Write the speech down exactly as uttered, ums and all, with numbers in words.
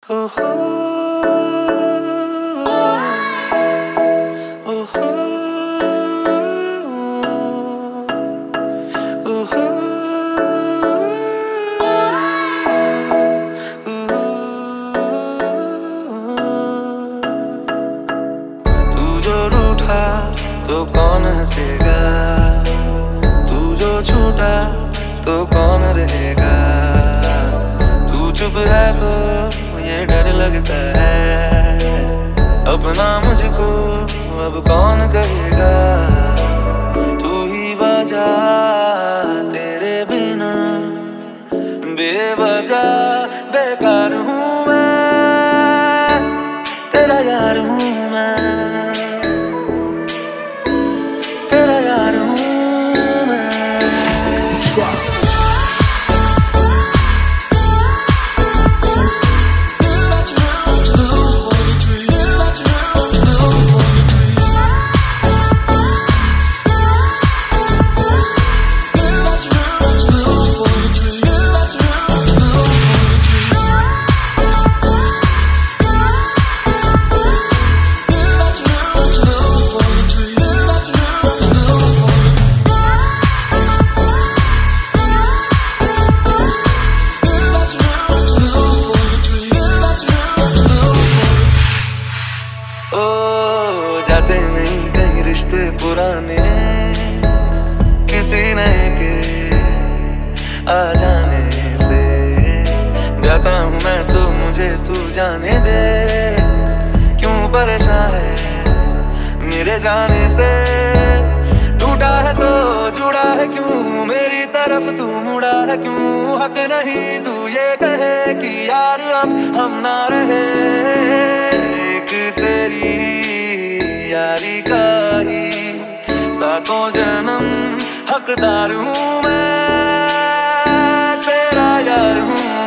हो हो ओ हो ओ हो तू जो रूठा तो कौन हंसेगा, तू जो छूटा तो कौन रहेगा। तू चुप है तो ये डर लगता है, अपना मुझको अब कौन कहेगा। तू ही वजह तेरे बिना बेवजह बेकार हूँ मैं, तेरा यार हूँ मैं, तेरा यार हूँ मैं। जाते नहीं कहीं रिश्ते पुराने, किसी नए के आ जाने से। जाता हूँ मैं तो मुझे तू जाने दे, क्यों परेशान है मेरे जाने से। टूटा है तो जुड़ा है क्यों, मेरी तरफ तू मुड़ा है क्यों। हक नहीं तू ये कहे कि यार अब हम ना रहे। एक तेरी यारी का ही सातों जन्म हकदार हूँ मैं, तेरा यार हूँ।